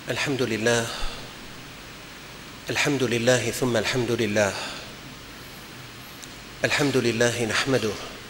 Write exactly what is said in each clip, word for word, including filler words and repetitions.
الحمد لله الحمد لله ثم الحمد لله الحمد لله نحمده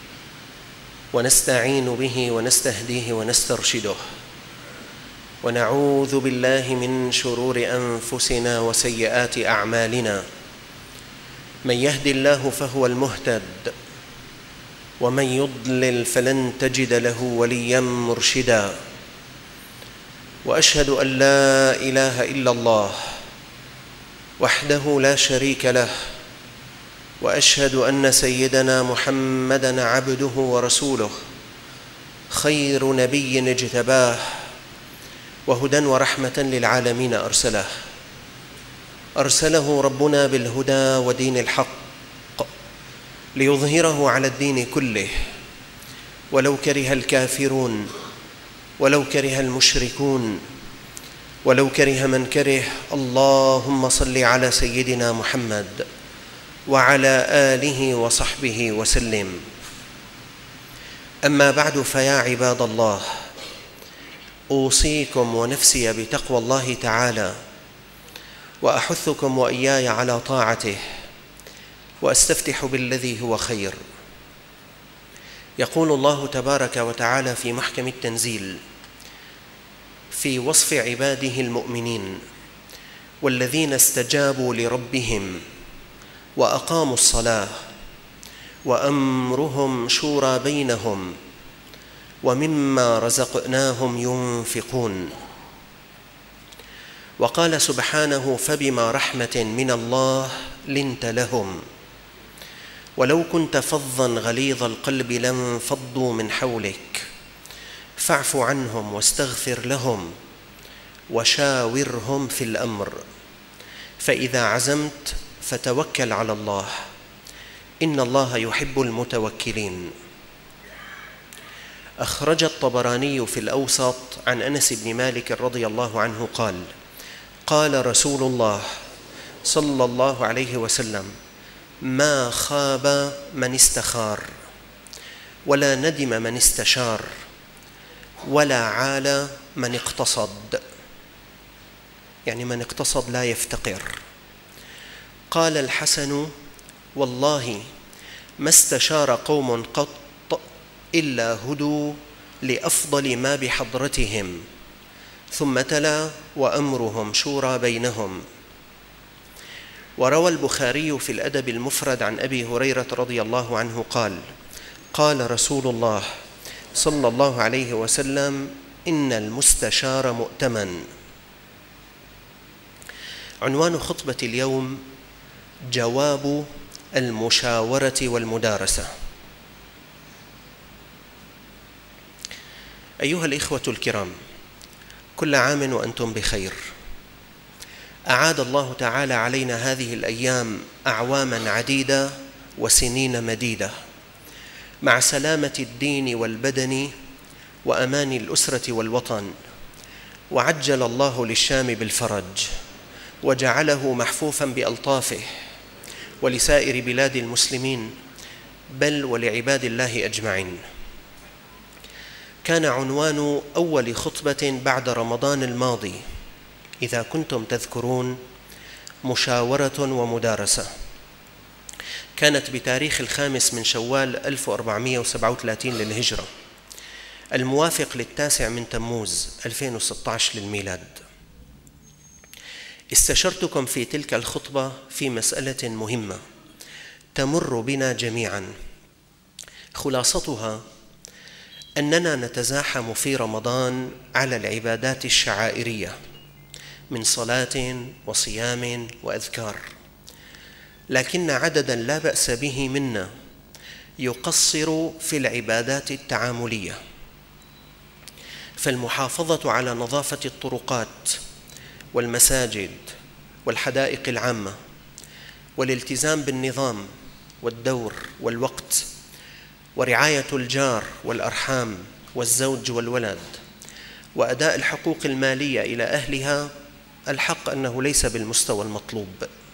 ونستعين به ونستهديه ونسترشده ونعوذ بالله من شرور أنفسنا وسيئات أعمالنا. من يهد الله فهو المهتد ومن يضلل فلن تجد له وليا مرشدا. وأشهد أن لا إله إلا الله وحده لا شريك له، وأشهد أن سيدنا محمدًا عبده ورسوله، خير نبي اجتباه وهدى ورحمة للعالمين أرسله أرسله ربنا بالهدى ودين الحق ليظهره على الدين كله ولو كره الكافرون ولو كره المشركون ولو كره من كره. اللهم صل على سيدنا محمد وعلى آله وصحبه وسلم. أما بعد، فيا عباد الله، أوصيكم ونفسي بتقوى الله تعالى، وأحثكم وإياي على طاعته، وأستفتح بالذي هو خير. يقول الله تبارك وتعالى في محكم التنزيل في وصف عباده المؤمنين: والذين استجابوا لربهم وأقاموا الصلاة وأمرهم شورى بينهم ومما رزقناهم ينفقون. وقال سبحانه: فبما رحمة من الله لنت لهم ولو كنت فظا غليظ القلب لانفضوا من حولك فاعف عنهم واستغفر لهم وشاورهم في الأمر فإذا عزمت فتوكل على الله إن الله يحب المتوكلين. أخرج الطبراني في الأوسط عن أنس بن مالك رضي الله عنه قال: قال رسول الله صلى الله عليه وسلم: ما خاب من استخار ولا ندم من استشار ولا عال من اقتصد، يعني من اقتصد لا يفتقر. قال الحسن: والله ما استشار قوم قط إلا هدوا لأفضل ما بحضرتهم، ثم تلا: وأمرهم شورى بينهم. وروى البخاري في الأدب المفرد عن أبي هريرة رضي الله عنه قال: قال رسول الله صلى الله عليه وسلم: إن المستشار مؤتمن. عنوان خطبة اليوم: جواب المشاورة والمدارسة. أيها الإخوة الكرام، كل عام وأنتم بخير. أعاد الله تعالى علينا هذه الأيام أعواماً عديدة وسنين مديدة مع سلامة الدين والبدن وأمان الأسرة والوطن، وعجل الله للشام بالفرج وجعله محفوفاً بألطافه، ولسائر بلاد المسلمين بل ولعباد الله أجمعين. كان عنوان أول خطبة بعد رمضان الماضي، إذا كنتم تذكرون، مشاورة ومدارسة. كانت بتاريخ الخامس من شوال ألف وأربعمائة وسبعة وثلاثين للهجرة، الموافق للتاسع من تموز ألفين وستة عشر للميلاد. استشرتكم في تلك الخطبة في مسألة مهمة تمر بنا جميعاً، خلاصتها أننا نتزاحم في رمضان على العبادات الشعائرية من صلاة وصيام وأذكار، لكن عدداً لا بأس به منا يقصر في العبادات التعاملية. فالمحافظة على نظافة الطرقات والمساجد والحدائق العامة، والالتزام بالنظام والدور والوقت، ورعاية الجار والأرحام والزوج والولد، وأداء الحقوق المالية إلى أهلها، الحق أنه ليس بالمستوى المطلوب.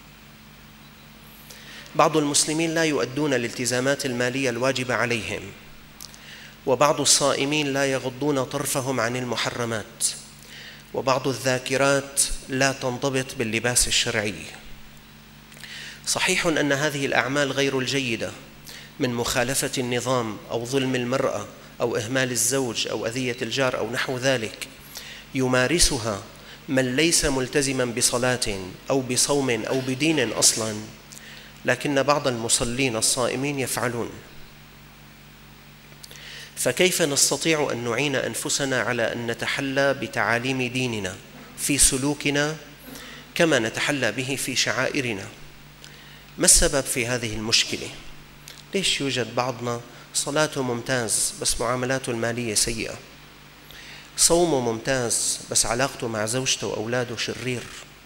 بعض المسلمين لا يؤدون الالتزامات المالية الواجبة عليهم، وبعض الصائمين لا يغضون طرفهم عن المحرمات، وبعض الذاكرات لا تنضبط باللباس الشرعي. صحيح أن هذه الأعمال غير الجيدة من مخالفة النظام أو ظلم المرأة أو إهمال الزوج أو أذية الجار أو نحو ذلك يمارسها من ليس ملتزما بصلاة أو بصوم أو بدين أصلا، لكن بعض المصلين الصائمين يفعلون. فكيف نستطيع أن نعين أنفسنا على أن نتحلى بتعاليم ديننا في سلوكنا كما نتحلى به في شعائرنا؟ ما السبب في هذه المشكلة؟ ليش يوجد بعضنا صلاته ممتاز بس معاملاته المالية سيئة، صومه ممتاز بس علاقته مع زوجته وأولاده شرير،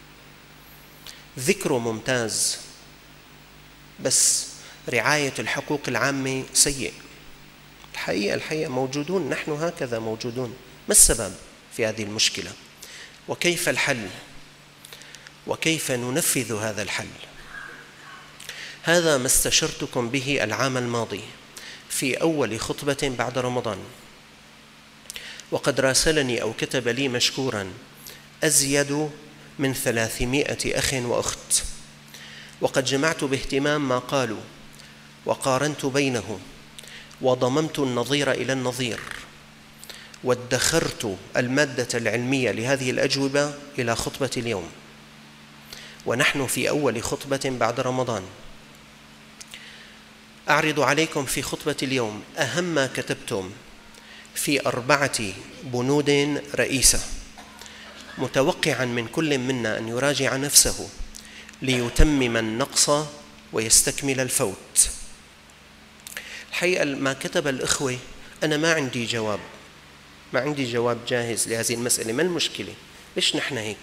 ذكره ممتاز بس رعاية الحقوق العامة سيء؟ الحقيقة الحقيقة موجودون، نحن هكذا موجودون. ما السبب في هذه المشكلة؟ وكيف الحل؟ وكيف ننفذ هذا الحل؟ هذا ما استشرتكم به العام الماضي في أول خطبة بعد رمضان، وقد راسلني أو كتب لي مشكورا أزيد من ثلاثمائة أخ وأخت، وقد جمعت باهتمام ما قالوا وقارنت بينه وضممت النظير إلى النظير وادخرت المادة العلمية لهذه الأجوبة إلى خطبة اليوم، ونحن في أول خطبة بعد رمضان. أعرض عليكم في خطبة اليوم أهم ما كتبتم في أربعة بنود رئيسة، متوقعا من كل منا أن يراجع نفسه ليتمم النقص ويستكمل الفوت. الحقيقة ما كتب الإخوة أنا ما عندي جواب، ما عندي جواب جاهز لهذه المسألة. ما المشكلة؟ ليش نحن هيك؟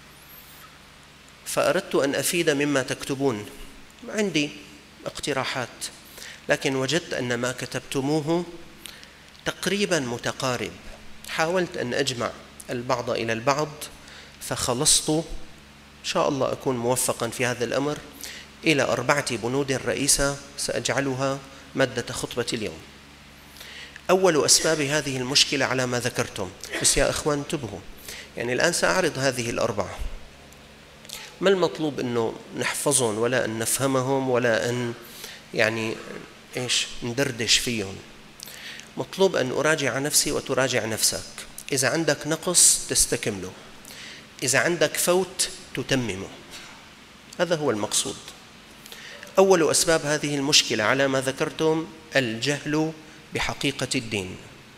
فأردت أن أفيد مما تكتبون، عندي اقتراحات، لكن وجدت أن ما كتبتموه تقريبا متقارب. حاولت أن أجمع البعض إلى البعض فخلصت، إن شاء الله أكون موفقا في هذا الأمر، إلى أربعة بنود رئيسة سأجعلها مادة خطبة اليوم. أول أسباب هذه المشكلة على ما ذكرتم، بس يا أخوان انتبهوا، يعني الآن سأعرض هذه الأربعة. ما المطلوب أنه نحفظهم ولا أن نفهمهم ولا أن يعني إيش ندردش فيهم. مطلوب أن أراجع نفسي وتراجع نفسك. إذا عندك نقص تستكمله، إذا عندك فوت تتممه، هذا هو المقصود. أول أسباب هذه المشكلة على ما ذكرتم الجهل بحقيقة الدين،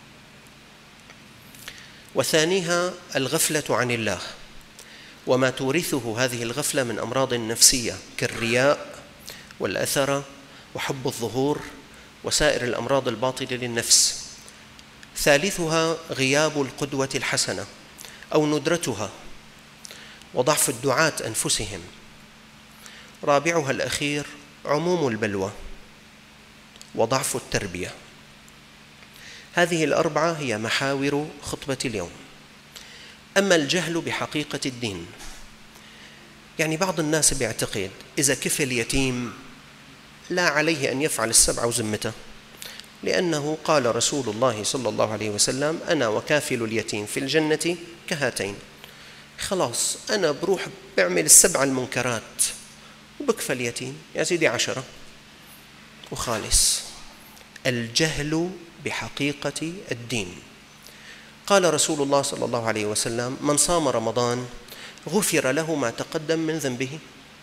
وثانيها الغفلة عن الله وما تورثه هذه الغفلة من أمراض نفسية كالرياء والأثرة وحب الظهور وسائر الأمراض الباطلة للنفس. ثالثها غياب القدوة الحسنة أو ندرتها وضعف الدعاة أنفسهم. رابعها الأخير عموم البلوى وضعف التربية. هذه الأربعة هي محاور خطبة اليوم. أما الجهل بحقيقة الدين، يعني بعض الناس بيعتقد إذا كفل يتيم لا عليه أن يفعل السبع وزمته، لأنه قال رسول الله صلى الله عليه وسلم أنا وكافل اليتيم في الجنة كهاتين. خلاص أنا بروح بعمل السبع المنكرات وبكفى اليتيم يا سيدي عشرة وخالص. الجهل بحقيقة الدين. قال رسول الله صلى الله عليه وسلم من صام رمضان غفر له ما تقدم من ذنبه.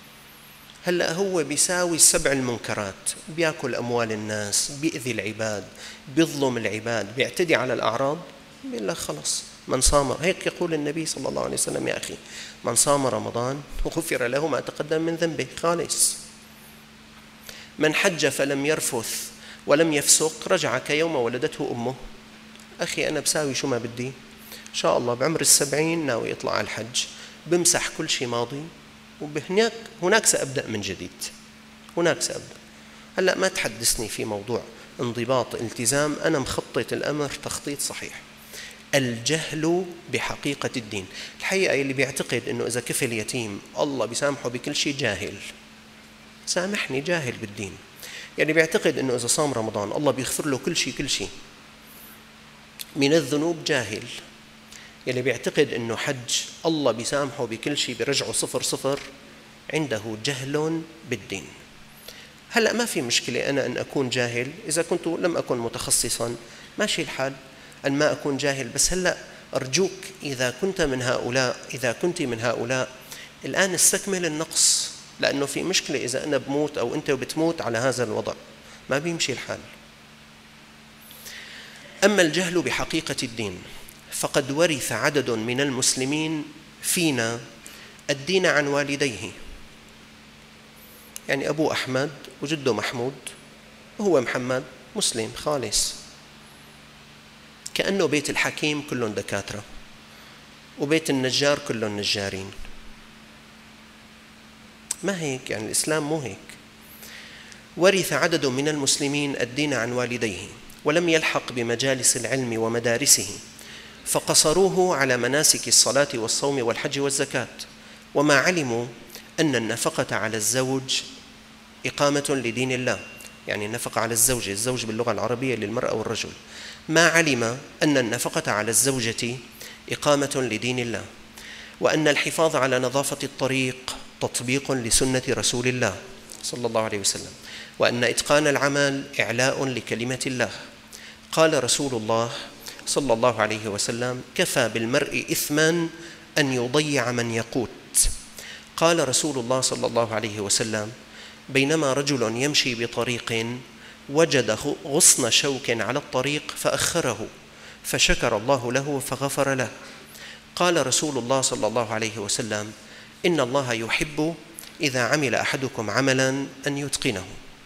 هلأ هو بيساوي السبع المنكرات، بيأكل أموال الناس، بيأذي العباد، بيظلم العباد، بيعتدي على الأعراض، بيقول لك خلص من صام، هيك يقول النبي صلى الله عليه وسلم يا أخي، من صام رمضان غفر له ما تقدم من ذنبه خالص. من حج فلم يرفث ولم يفسق رجع كيوم ولدته أمه. أخي أنا بساوي شو ما بدي، إن شاء الله بعمر السبعين ناوي يطلع على الحج، بمسح كل شيء ماضي وهناك هناك سأبدأ من جديد، هناك سأبدأ. هلأ ما تحدثني في موضوع انضباط التزام، أنا مخطط الأمر تخطيط صحيح. الجهل بحقيقة الدين. الحقيقة اللي بيعتقد أنه إذا كفل يتيم الله بيسامحه بكل شيء جاهل، سامحني جاهل بالدين. يعني بيعتقد أنه إذا صام رمضان الله بيغفر له كل شيء كل شيء من الذنوب، جاهل. يلي بيعتقد أنه حج الله بيسامحه بكل شيء بيرجعه صفر صفر عنده جهل بالدين. هلأ ما في مشكلة أنا أن أكون جاهل، إذا كنت لم أكن متخصصا ماشي الحال أن ما أكون جاهل، بس هلأ أرجوك إذا كنت من هؤلاء إذا كنت من هؤلاء الآن استكمل النقص، لأنه في مشكلة إذا أنا بموت أو أنت بتموت على هذا الوضع، ما بيمشي الحال. أما الجهل بحقيقة الدين فقد ورث عدد من المسلمين فينا الدين عن والديه، يعني أبو أحمد وجده محمود وهو محمد مسلم خالص، كأنه بيت الحكيم كلهم دكاترة وبيت النجار كلهم نجارين. ما هيك، يعني الإسلام مو هيك. ورث عدد من المسلمين الدين عن والديه ولم يلحق بمجالس العلم ومدارسه، فقصروه على مناسك الصلاة والصوم والحج والزكاة، وما علموا أن النفقة على الزوج إقامة لدين الله، يعني النفقة على الزوجة، الزوج باللغة العربية للمرأة والرجل، ما علم أن النفقة على الزوجة إقامة لدين الله، وأن الحفاظ على نظافة الطريق تطبيق لسنة رسول الله صلى الله عليه وسلم، وأن إتقان العمل إعلاء لكلمة الله. قال رسول الله صلى الله عليه وسلم: كفى بالمرء إثما أن يضيع من يقوت. قال رسول الله صلى الله عليه وسلم: بينما رجل يمشي بطريق وجد غصن شوك على الطريق فأخره فشكر الله له فغفر له. قال رسول الله صلى الله عليه وسلم: إن الله يحب إذا عمل أحدكم عملا أن يتقنه.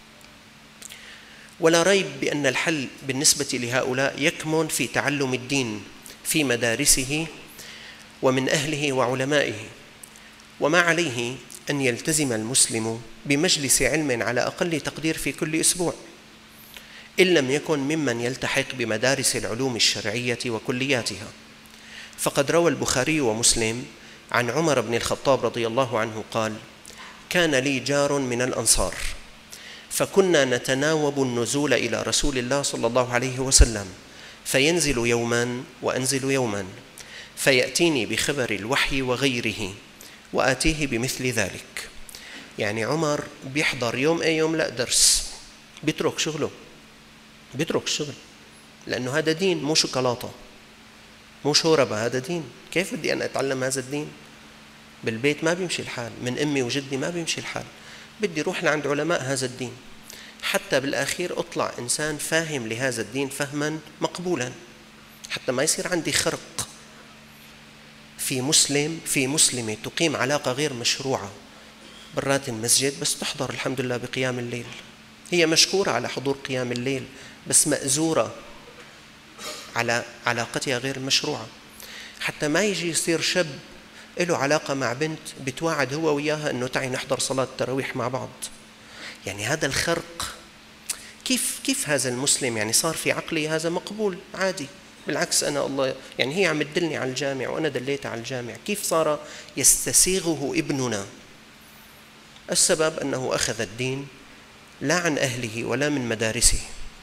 ولا ريب بأن الحل بالنسبة لهؤلاء يكمن في تعلم الدين في مدارسه ومن أهله وعلمائه، وما عليه أن يلتزم المسلم بمجلس علم على أقل تقدير في كل أسبوع، إن لم يكن ممن يلتحق بمدارس العلوم الشرعية وكلياتها. فقد روى البخاري ومسلم عن عمر بن الخطاب رضي الله عنه قال: كان لي جار من الأنصار، فكنا نتناوب النزول إلى رسول الله صلى الله عليه وسلم، فينزل يوما وأنزل يوما، فيأتيني بخبر الوحي وغيره وآتيه بمثل ذلك. يعني عمر بيحضر يوم أي يوم لا درس، بيترك شغله، بيترك الشغل، لأنه هذا دين مو شوكولاتة مو شوربة، هذا دين. كيف بدي أنا أتعلم هذا الدين؟ بالبيت ما بيمشي الحال، من أمي وجدي ما بيمشي الحال، بدي روح لعند علماء هذا الدين حتى بالأخير أطلع إنسان فاهم لهذا الدين فهما مقبولا، حتى ما يصير عندي خرق في مسلم في مسلمة تقيم علاقة غير مشروعة برات المسجد، بس تحضر الحمد لله بقيام الليل، هي مشكورة على حضور قيام الليل بس مأزورة على علاقتها غير مشروعة. حتى ما يجي يصير شاب له علاقة مع بنت بتواعد هو وياها أنه تعي نحضر صلاة التراويح مع بعض. يعني هذا الخرق، كيف كيف هذا المسلم يعني صار في عقلي هذا مقبول عادي، بالعكس أنا الله يعني هي عم تدلني على الجامع وأنا دليتها على الجامع، كيف صار يستسيغه ابننا؟ السبب أنه أخذ الدين لا عن أهله ولا من مدارسه.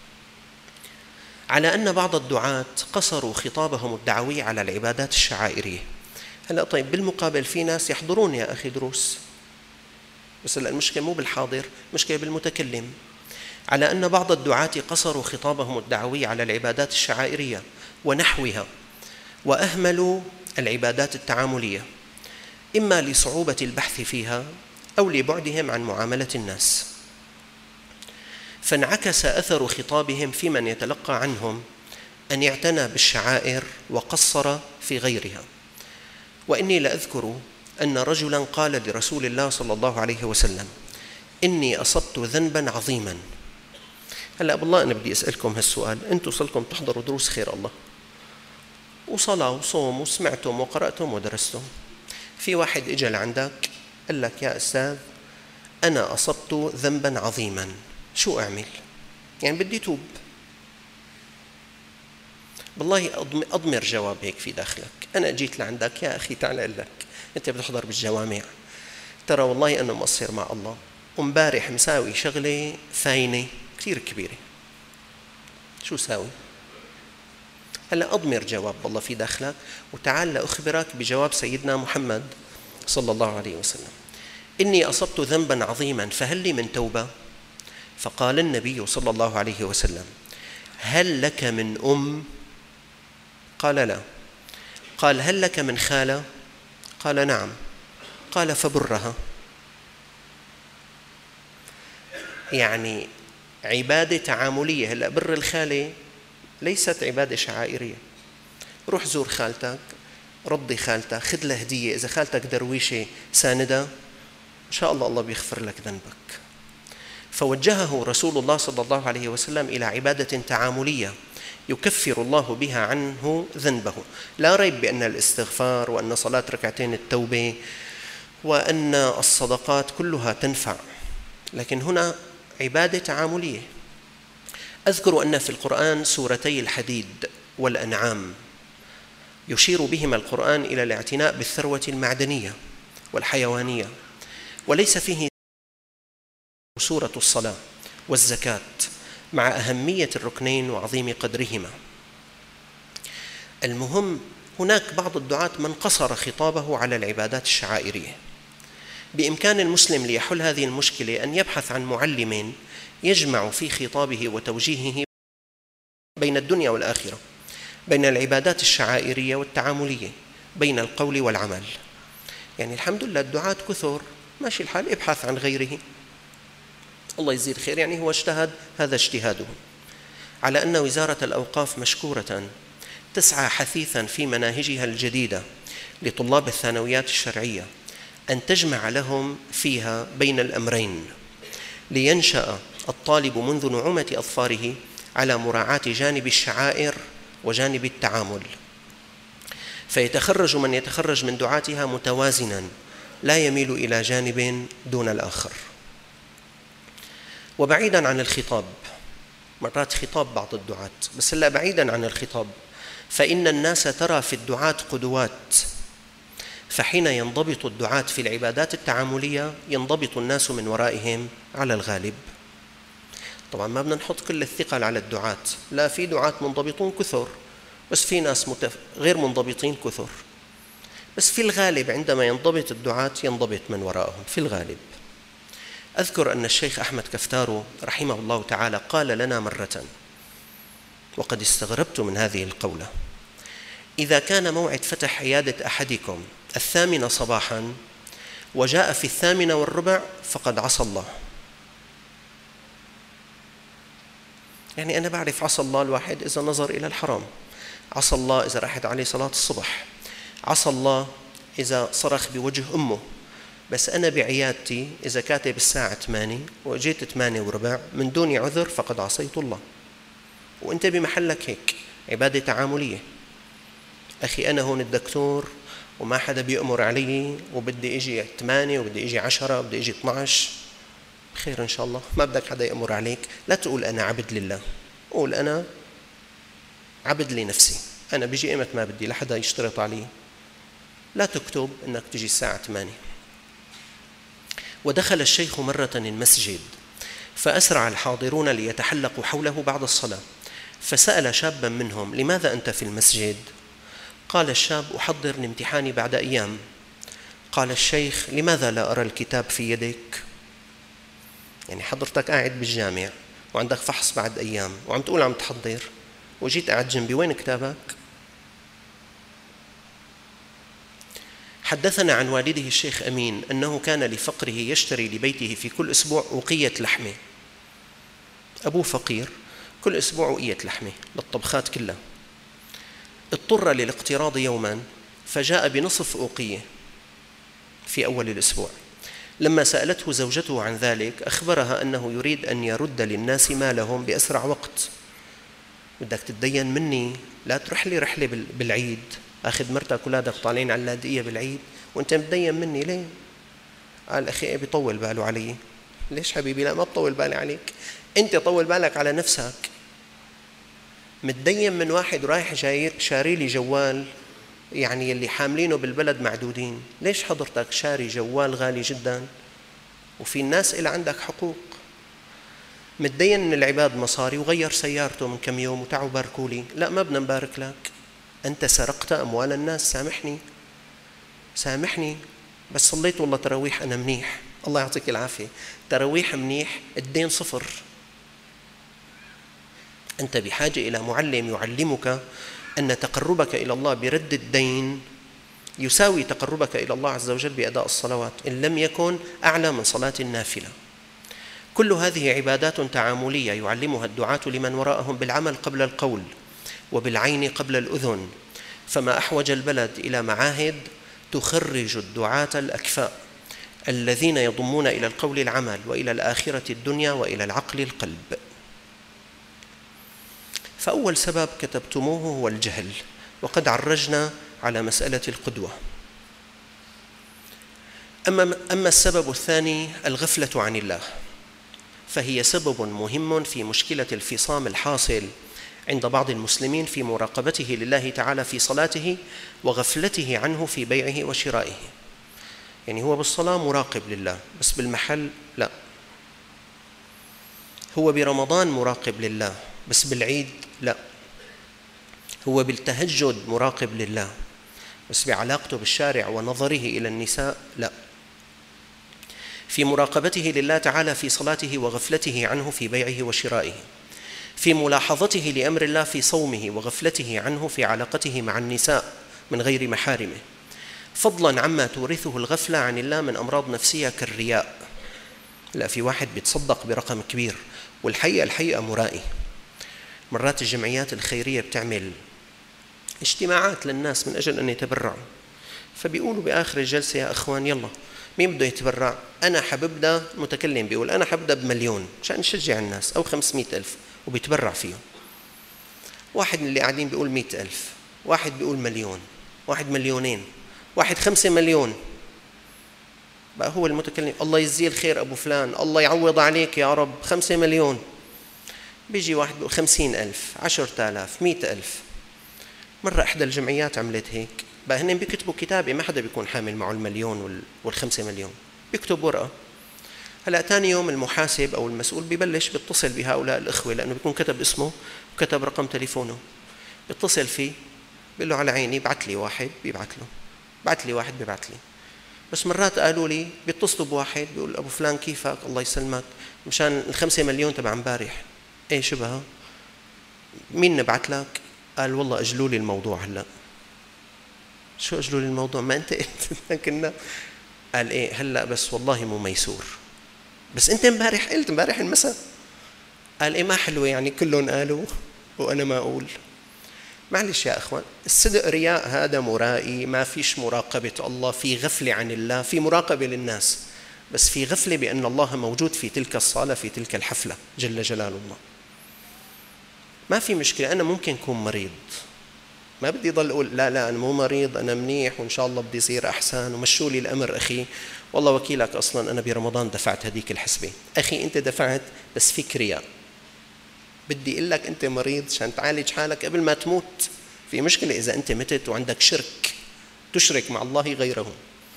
على أن بعض الدعاة قصروا خطابهم الدعوي على العبادات الشعائرية. هلأ طيب بالمقابل في ناس يحضرون يا أخي دروس، بس هلأ المشكلة مو بالحاضر، المشكلة بالمتكلم. على أن بعض الدعاة قصروا خطابهم الدعوي على العبادات الشعائرية ونحوها، وأهملوا العبادات التعاملية، إما لصعوبة البحث فيها أو لبعدهم عن معاملة الناس، فانعكس أثر خطابهم في من يتلقى عنهم أن يعتنى بالشعائر وقصر في غيرها. وإني لأذكر أن رجلا قال لرسول الله صلى الله عليه وسلم: إني أصبت ذنبا عظيما. هلأ بالله أنا بدي أسألكم هالسؤال، أنتم صلكم تحضروا دروس خير الله وصلاة وصوم وسمعتم وقرأتم ودرستم، في واحد إجا لعندك قال لك: يا أستاذ أنا أصبت ذنبا عظيما، شو أعمل؟ يعني بدي توب. بالله أضمر جواب هيك في داخلك، أنا جيت لعندك يا أخي تعال أقول لك أنت بتحضر بالجوامع، ترى والله أنا مقصر مع الله ومبارح مساوي شغلة فاينة كثير كبيرة، شو ساوي؟ هلأ أضمر جواب والله في داخلك، وتعال لأخبرك بجواب سيدنا محمد صلى الله عليه وسلم. إني أصبت ذنبا عظيما فهل لي من توبة؟ فقال النبي صلى الله عليه وسلم: هل لك من أم؟ قال لا. قال: هل لك من خالة؟ قال: نعم. قال: فبرها. يعني عبادة تعاملية. هلأ بر الخالة ليست عبادة شعائرية. روح زور خالتك، رضي خالتك، خذ لها هدية، إذا خالتك درويشة ساندة إن شاء الله الله بيغفر لك ذنبك. فوجهه رسول الله صلى الله عليه وسلم إلى عبادة تعاملية يكفر الله بها عنه ذنبه. لا ريب بأن الاستغفار وأن صلاة ركعتين التوبة وأن الصدقات كلها تنفع، لكن هنا عبادة تعاملية. أذكر أن في القرآن سورتي الحديد والأنعام يشير بهما القرآن إلى الاعتناء بالثروة المعدنية والحيوانية، وليس فيه سورة الصلاة والزكاة مع أهمية الركنين وعظيم قدرهما. المهم، هناك بعض الدعاة من قصر خطابه على العبادات الشعائرية. بإمكان المسلم ليحل هذه المشكلة أن يبحث عن معلم يجمع في خطابه وتوجيهه بين الدنيا والآخرة، بين العبادات الشعائرية والتعاملية، بين القول والعمل. يعني الحمد لله الدعاة كثر، ماشي الحال، ابحث عن غيره، الله يزيد خير. يعني هو اجتهد، هذا اجتهاده. على أن وزارة الأوقاف مشكورة تسعى حثيثا في مناهجها الجديدة لطلاب الثانويات الشرعية أن تجمع لهم فيها بين الأمرين، لينشأ الطالب منذ نعومة أظفاره على مراعاة جانب الشعائر وجانب التعامل، فيتخرج من يتخرج من دعاتها متوازنا لا يميل إلى جانب دون الآخر. وبعيدا عن الخطاب، مرات خطاب بعض الدعاة، بس لا، بعيدا عن الخطاب، فإن الناس ترى في الدعاة قدوات، فحين ينضبط الدعاة في العبادات التعاملية ينضبط الناس من ورائهم على الغالب. طبعا ما بدنا نحط كل الثقل على الدعاة، لا، في دعاة منضبطون كثر، بس في ناس متف... غير منضبطين كثر، بس في الغالب عندما ينضبط الدعاة ينضبط من وراءهم في الغالب. أذكر أن الشيخ أحمد كفتارو رحمه الله تعالى قال لنا مرة، وقد استغربت من هذه القولة: إذا كان موعد فتح عيادة أحدكم الثامنة صباحا وجاء في الثامنة والربع فقد عصى الله. يعني أنا بعرف عصى الله الواحد إذا نظر إلى الحرام، عصى الله إذا راحت عليه صلاة الصبح، عصى الله إذا صرخ بوجه أمه، بس أنا بعيادتي إذا كاتب الساعة ثمانية وجيت ثمانية وربع من دون عذر فقد عصيت الله. وأنت بمحلك هيك عبادة تعاملية. أخي أنا هون الدكتور وما حدا بيأمر علي، وبدي إجي ثمانية وبدي إجي عشرة وبدي إجي اثني عشر، خير إن شاء الله، ما بدك حدا يأمر عليك. لا تقول أنا عبد لله، قول أنا عبد لنفسي، أنا بيجي إمتى ما بدي، لحدا يشترط علي. لا تكتب أنك تجي الساعة ثمانية. ودخل الشيخ مرة المسجد فأسرع الحاضرون ليتحلقوا حوله بعد الصلاة، فسأل شابا منهم: لماذا أنت في المسجد؟ قال الشاب: أحضر لامتحاني بعد أيام. قال الشيخ: لماذا لا أرى الكتاب في يدك؟ يعني حضرتك قاعد بالجامع وعندك فحص بعد أيام وعم تقول عم تحضر، وجيت قاعد جنبي، وين كتابك؟ حدثنا عن والده الشيخ أمين أنه كان لفقره يشتري لبيته في كل أسبوع أوقية لحمة. أبوه فقير، كل أسبوع أوقية لحمة للطبخات كلها. اضطر للاقتراض يوما فجاء بنصف أوقية في أول الأسبوع. لما سألته زوجته عن ذلك أخبرها أنه يريد أن يرد للناس مالهم بأسرع وقت. بدك تتدين مني، لا تروح لي رحلة بالعيد أخذ مرتك ولادك طالعين على اللاذقية بالعيد وأنت متدين مني ليه؟ قال أخي بيطول باله علي. ليش حبيبي؟ لا، ما بطول بالي عليك، أنت طول بالك على نفسك. متدين من واحد رايح جاي شاري لي جوال، يعني اللي حاملينه بالبلد معدودين. ليش حضرتك شاري جوال غالي جدا وفي الناس إلى عندك حقوق؟ متدين من العباد مصاري وغير سيارته من كم يوم وتعوا باركوا لي، لا ما بدنا نبارك لك، أنت سرقت أموال الناس، سامحني سامحني بس صليت والله تراويح أنا منيح، الله يعطيك العافية، تراويح منيح، الدين صفر. أنت بحاجة إلى معلم يعلمك أن تقربك إلى الله برد الدين يساوي تقربك إلى الله عز وجل بأداء الصلوات، إن لم يكن أعلى من صلاة النافلة. كل هذه عبادات تعاملية يعلمها الدعاة لمن وراءهم بالعمل قبل القول وبالعين قبل الأذن. فما أحوج البلد إلى معاهد تخرج الدعاة الأكفاء الذين يضمون إلى القول العمل وإلى الآخرة الدنيا وإلى العقل القلب. فأول سبب كتبتموه هو الجهل، وقد عرجنا على مسألة القدوة. أما, أما السبب الثاني الغفلة عن الله، فهي سبب مهم في مشكلة الفصام الحاصل عند بعض المسلمين في مراقبته لله تعالى في صلاته وغفلته عنه في بيعه وشرائه. يعني هو بالصلاة مراقب لله بس بالمحل لا، هو برمضان مراقب لله بس بالعيد لا، هو بالتهجد مراقب لله بس بعلاقته بالشارع ونظره إلى النساء لا. في مراقبته لله تعالى في صلاته وغفلته عنه في بيعه وشرائه، في ملاحظته لأمر الله في صومه وغفلته عنه في علاقته مع النساء من غير محارمه، فضلا عما تورثه الغفلة عن الله من أمراض نفسية كالرياء. لا، في واحد بيتصدق برقم كبير والحقيقة الحقيقة مرائي. مرات الجمعيات الخيرية بتعمل اجتماعات للناس من أجل أن يتبرعوا، فبيقولوا بآخر الجلسة يا أخوان يلا مين بده يتبرع؟ أنا حببدا، متكلم بيقول أنا حببدا بمليون عشان نشجع الناس أو خمسمائة ألف وبيتبرع فيهم. واحد من اللي قاعدين بيقول مئة ألف، واحد بيقول مليون، واحد مليونين، واحد خمسة مليون. بقى هو المتكلم الله يجزيه الخير أبو فلان، الله يعوض عليك يا رب، خمسة مليون. بيجي واحد بيقول خمسين ألف، عشرة آلاف، مئة ألف. مرة إحدى الجمعيات عملت هيك، بقى هن بيكتبوا كتابة، ما حدا بيكون حامل معه المليون والخمسة مليون، بيكتب ورقة. هلأ تاني يوم المحاسب أو المسؤول بيبلش بيتصل بهؤلاء الإخوة لأنه بيكون كتب اسمه وكتب رقم تليفونه، بيتصل فيه بيقول له على عيني بعت لي واحد، بيبعت له، بعت لي واحد بيبعت لي. بس مرات قالوا لي بيتصلوا بواحد بيقول أبو فلان كيفك الله يسلمك مشان الخمسة مليون تبع امبارح. إيه شبهه؟ مين نبعت لك؟ قال والله أجلوا لي الموضوع هلأ. شو أجلوا لي الموضوع؟ ما أنت قلت كنا. قال إيه هلأ بس والله مو ميسور، بس أنت امبارح قلت امبارح المساء. قال إيه ما حلوة يعني كلهم قالوا وأنا ما أقول. معلش يا أخوان، الصدق رياء، هذا مرائي، ما فيش مراقبة الله، في غفلة عن الله، في مراقبة للناس بس في غفلة بأن الله موجود في تلك الصالة في تلك الحفلة جل جلال الله. ما في مشكلة، أنا ممكن أكون مريض، ما بدي ضل أقول لا لا أنا مو مريض أنا منيح وإن شاء الله بدي يصير أحسن ومشوا لي الأمر. أخي والله وكيلك أصلا أنا برمضان دفعت هديك الحسبة. أخي أنت دفعت بس فيك رياء، بدي أقول لك أنت مريض عشان تعالج حالك قبل ما تموت. في مشكلة إذا أنت متت وعندك شرك، تشرك مع الله غيره.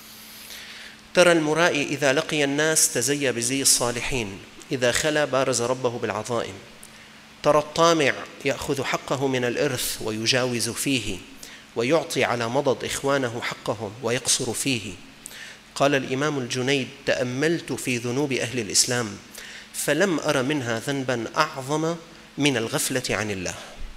ترى المرائي إذا لقي الناس تزي بزي الصالحين، إذا خلا بارز ربه بالعظائم. ترى الطامع يأخذ حقه من الإرث ويجاوز فيه، ويعطي على مضض إخوانه حقهم ويقصر فيه. قال الإمام الجنيد تأملت في ذنوب أهل الإسلام فلم أر منها ذنبا أعظم من الغفلة عن الله.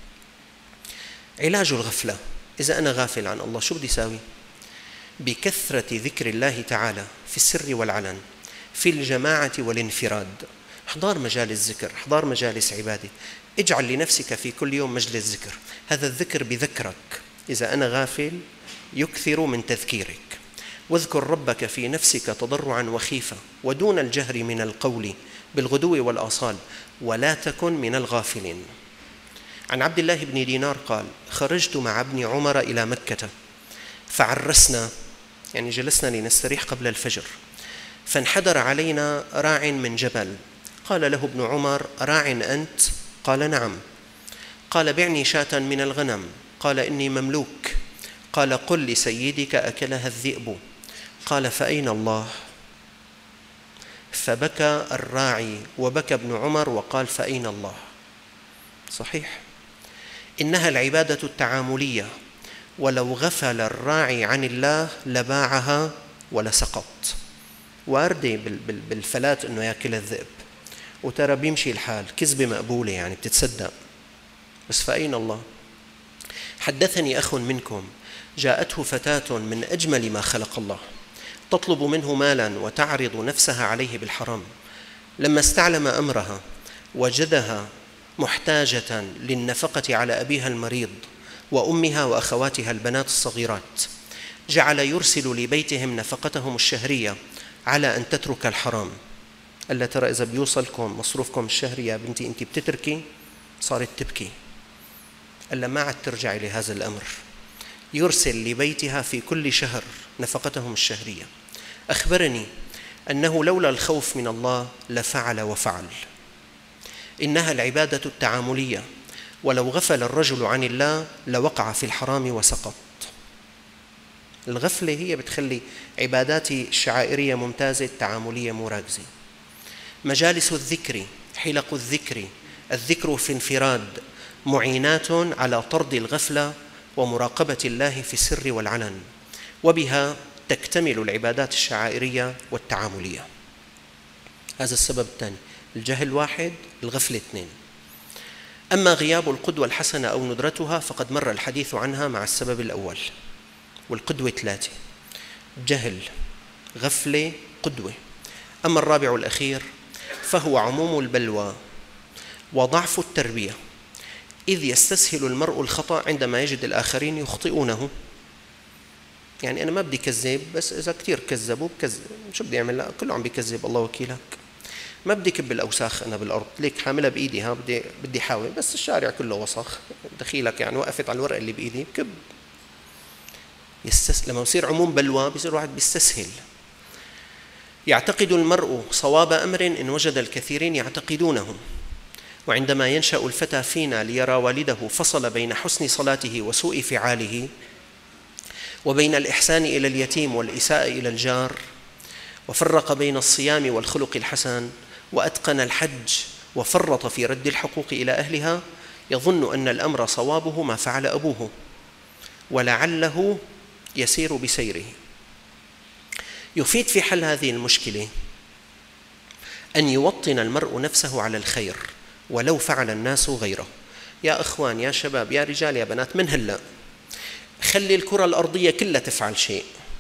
علاج الغفلة، إذا أنا غافل عن الله شو بدي ساوي؟ بكثرة ذكر الله تعالى في السر والعلن، في الجماعة والانفراد. احضار مجالس ذكر، احضار مجالس عبادة، اجعل لنفسك في كل يوم مجلس ذكر. هذا الذكر بذكرك، إذا أنا غافل يكثر من تذكيرك. واذكر ربك في نفسك تضرعا وخيفة ودون الجهر من القول بالغدو والآصال ولا تكن من الغافلين. عن عبد الله بن دينار قال خرجت مع ابن عمر إلى مكة فعرسنا، يعني جلسنا لنستريح قبل الفجر، فانحدر علينا راع من جبل. قال له ابن عمر راع أنت؟ قال نعم. قال بعني شاة من الغنم. قال إني مملوك. قال قل لسيدك أكلها الذئب. قال فأين الله؟ فبكى الراعي وبكى ابن عمر وقال فأين الله؟ صحيح، إنها العبادة التعاملية، ولو غفل الراعي عن الله لباعها ولسقط. واردة بالفلات أنه يأكل الذئب، وترى بيمشي الحال، كذبة مقبولة يعني بتتصدق، بس فأين الله؟ حدثني أخ منكم جاءته فتاة من أجمل ما خلق الله تطلب منه مالا وتعرض نفسها عليه بالحرام، لما استعلم أمرها وجدها محتاجة للنفقة على أبيها المريض وأمها وأخواتها البنات الصغيرات، جعل يرسل لبيتهم نفقتهم الشهرية على أن تترك الحرام. قال لها ترى إذا بيوصلكم مصروفكم الشهري يا بنتي أنت بتتركي. صارت تبكي. قال لها ما عاد ترجعي لهذا الأمر. يرسل لبيتها في كل شهر نفقتهم الشهرية. أخبرني أنه لولا الخوف من الله لفعل وفعل. إنها العبادة التعاملية، ولو غفل الرجل عن الله لوقع في الحرام وسقط. الغفلة هي بتخلي عباداتي الشعائرية ممتازة، التعاملية مو راكزة. مجالس الذكر، حلق الذكر، الذكر في انفراد معينات على طرد الغفلة ومراقبة الله في السر والعلن، وبها تكتمل العبادات الشعائرية والتعاملية. هذا السبب الثاني. الجهل واحد، الغفلة اثنين. أما غياب القدوة الحسنة أو ندرتها فقد مر الحديث عنها مع السبب الأول. والقدوة ثلاثة: جهل، غفلة، قدوة. أما الرابع الأخير فهو عموم البلوى وضعف التربية، إذ يستسهل المرء الخطأ عندما يجد الآخرين يخطئونه. يعني أنا ما بدي كذب، بس إذا كتير كذبوا بكذب، شو بدي أعمل؟ لا، كله عم بيكذب، الله وكيلك. ما بدي كب الأوساخ أنا بالأرض، ليك حاملها بإيدي، ها بدي بدي حاول، بس الشارع كله وسخ، دخيلك يعني وقفت على الورقة اللي بإيدي كب. يستس... لما يصير عموم بلوى بيصير الواحد بيستسهل. يعتقد المرء صواب أمر إن وجد الكثيرين يعتقدونه. وعندما ينشأ الفتى فينا ليرى والده فصل بين حسن صلاته وسوء فعاله، وبين الإحسان إلى اليتيم والإساءة إلى الجار، وفرق بين الصيام والخلق الحسن، وأتقن الحج وفرط في رد الحقوق إلى أهلها، يظن أن الأمر صوابه ما فعل أبوه، ولعله يسير بسيره. يفيد في حل هذه المشكلة أن يوطن المرء نفسه على الخير ولو فعل الناس غيره. يا أخوان، يا شباب، يا رجال، يا بنات، من هلأ خلي الكرة الأرضية كلها تفعل شيء.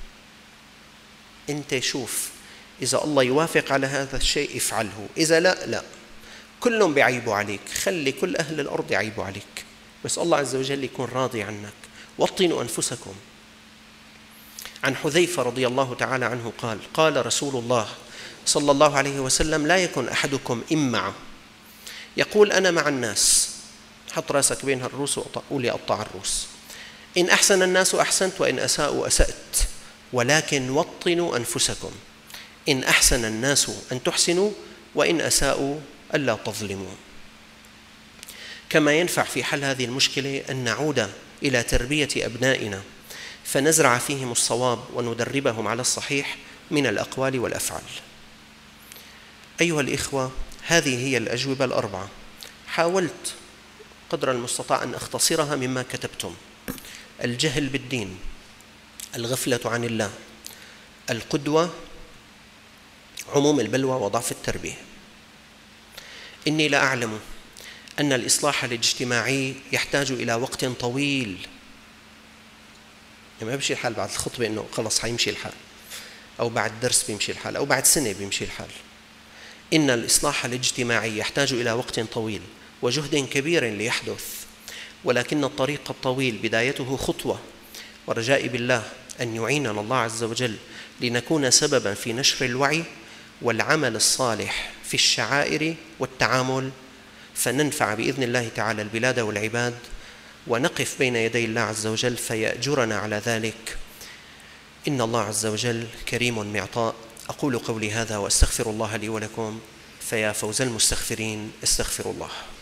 أنت شوف، إذا الله يوافق على هذا الشيء افعله، إذا لا لا. كلهم بيعيبوا عليك، خلي كل أهل الأرض يعيبوا عليك، بس الله عز وجل يكون راضي عنك. وطنوا أنفسكم. عن حذيفة رضي الله تعالى عنه قال: قال رسول الله صلى الله عليه وسلم: لا يكن أحدكم إمعة يقول أنا مع الناس، حط راسك بين الروس وقولي أقطع الروس. إن أحسن الناس أحسنت، وإن أساءوا أسأت، ولكن وطنوا أنفسكم. إن أحسن الناس أن تحسنوا، وإن أساءوا ألا تظلموا. كما ينفع في حل هذه المشكلة أن نعود إلى تربية أبنائنا فنزرع فيهم الصواب وندربهم على الصحيح من الأقوال والأفعال. أيها الإخوة، هذه هي الأجوبة الأربعة. حاولت قدر المستطاع أن أختصرها مما كتبتم: الجهل بالدين، الغفلة عن الله، القدوة، عموم البلوى وضعف التربية. إني لا أعلم أن الإصلاح الاجتماعي يحتاج إلى وقت طويل. يعني ما بيمشي الحال بعد الخطبة إنه خلص حيمشي الحال، أو بعد درس بيمشي الحال، أو بعد سنة بيمشي الحال. إن الإصلاح الاجتماعي يحتاج إلى وقت طويل وجهد كبير ليحدث، ولكن الطريق الطويل بدايته خطوة، ورجائي بالله أن يعيننا الله عز وجل لنكون سببا في نشر الوعي والعمل الصالح في الشعائر والتعامل، فننفع بإذن الله تعالى البلاد والعباد، ونقف بين يدي الله عز وجل فيأجرنا على ذلك. إن الله عز وجل كريم معطاء. أقول قولي هذا وأستغفر الله لي ولكم، فيا فوز المستغفرين، استغفر الله.